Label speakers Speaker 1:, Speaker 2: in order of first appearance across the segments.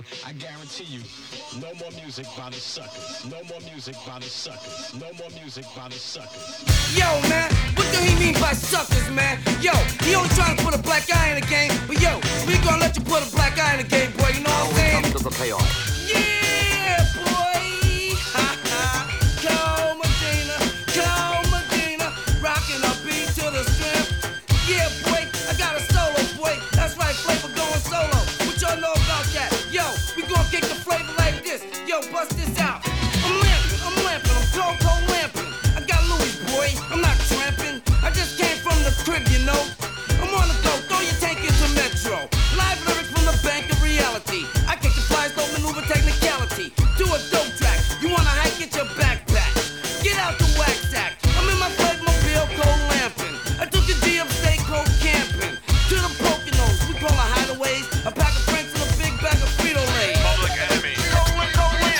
Speaker 1: I guarantee you, no more music by the suckers. No more music by the suckers. No more music by the suckers.
Speaker 2: Yo, man, what do he mean by suckers, man? Yo, he only trying to put a black eye in the game, but yo, we gonna let you put a black eye in the game, boy. You know what I'm saying?
Speaker 3: Come to the payoff.
Speaker 2: Yeah, boy. Ha ha. Cole Medina, rocking a beat to the strip. Yeah, boy, I got a solo, boy. That's right, Flavor going solo. What y'all know about that? Yo, we gonna kick the flavor like this. Yo, bust this out. I'm lamping, I'm cold lamping. I got Louis, boy, I'm not tramping. I just came from the crib, you know. I'm on the go, throw your tank into Metro. Live lyrics from the bank of reality. I kick the flies, don't maneuver technicality. Do a dope track, you wanna hike, get your backpack. Get out the wax sack. I'm in my Flavmobile, cold lamping. I took a G upstate coast camping. To the Poconos, we call it hideaways. A pack of Franks and a big bag of Frito-Lay.
Speaker 4: Public Enemy. Public Enemy.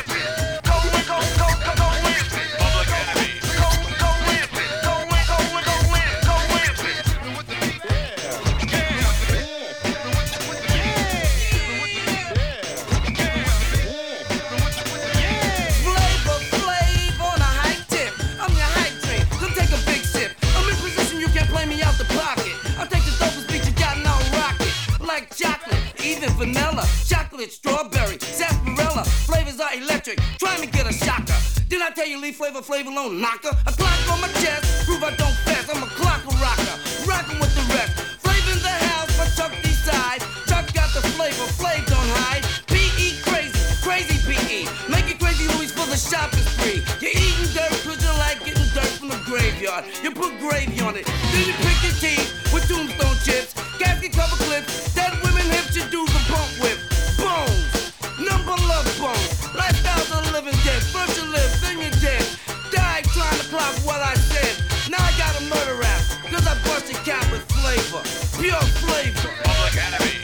Speaker 2: Flavor on a high tip. I'm your hype train. Come take a big sip. I'm in position, you can't play me out the pocket. I'll take the dopest beat you got and I'll rock it. Like chocolate, even vanilla, chocolate, strawberry, sarsaparilla. Flavors are electric. Try me get a shocker. Didn't I tell you leave flavor alone, knocker? A clock on my chest, prove I don't fast. I'm a clock rocker, rockin' with the rest. Flavor in the house, but Chuck decide. Chuck got the flavor, Flav don't hide. P.E. crazy P.E. Make it crazy, Louis, for the shopping spree. You're eating dirt cause you like getting dirt from the graveyard. You put gravy on it, then you pick your teeth with tombstone chips. Casket cover clips, dead women hips, you do the bump whip. Bones, number love bones. Lifestyles of the living dead. First you live, then you're dead. Died trying to clock what I said. Now I got a murder rap, cause I busted cap with flavor. Pure flavor.
Speaker 4: Public Enemy.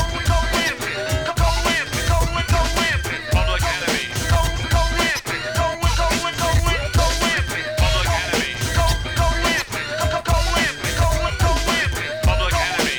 Speaker 4: Public Enemy. Public Enemy.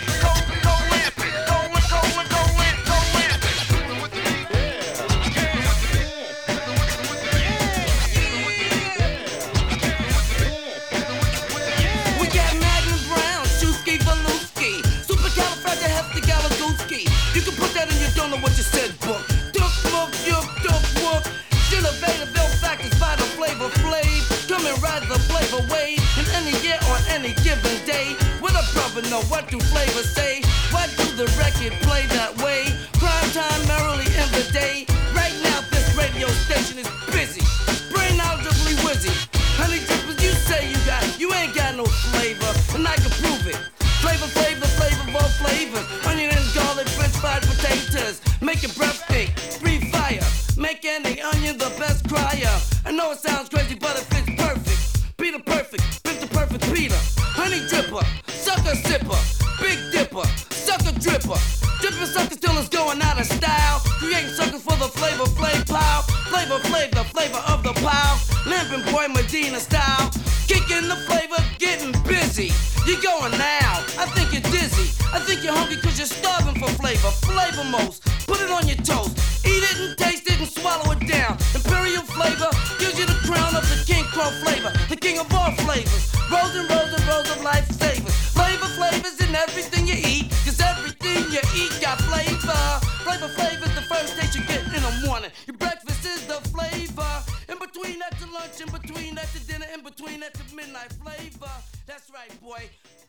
Speaker 2: We got Magnum Brown, Shusky Valuski, Supercalifragilisticexpialidocious. You can put that in your don't know what you said book. Duck book, yuck, duck book. Still available factors by the flavor Flav. Come and ride the flavor wave in any year on any given day. What a brother know, what do flavors say? Why do the record play that way? Prime time merrily in the day. Right now this radio station is busy. Brain knowledgeably wizzy. Honey drippers, you say you ain't got no flavor, and I can prove it. Flavor of all flavors. Onion and garlic, french fried potatoes. Make your breath stink, breathe fire. Make any onion the best crier. I know it sounds crazy, but it fits perfect. Peter perfect, Mr. Perfect Peter. Honey dripper, sucker sipper, big dipper, sucker dripper. Dripping suckers till it's going out of style. Creating suckers for the flavor Flav pile. Flavor Flav, the flavor of the pile. Lamping boy Medina style. Kicking the flavor, getting busy. You're going now, I think you're dizzy. I think you're hungry cause you're starving for flavor. Flavor most, put it on your toast. Eat it and taste it and swallow it down. Imperial flavor gives you the crown of the King Crow flavor. The king of all flavors. Rows and rows and rows of lifesavers. Flavors in everything you eat. Cause everything you eat got flavor. Flavor's the first taste you get in the morning. Your breakfast is the flavor. In between that to lunch, in between that to dinner, in between that to midnight flavor. That's right, boy.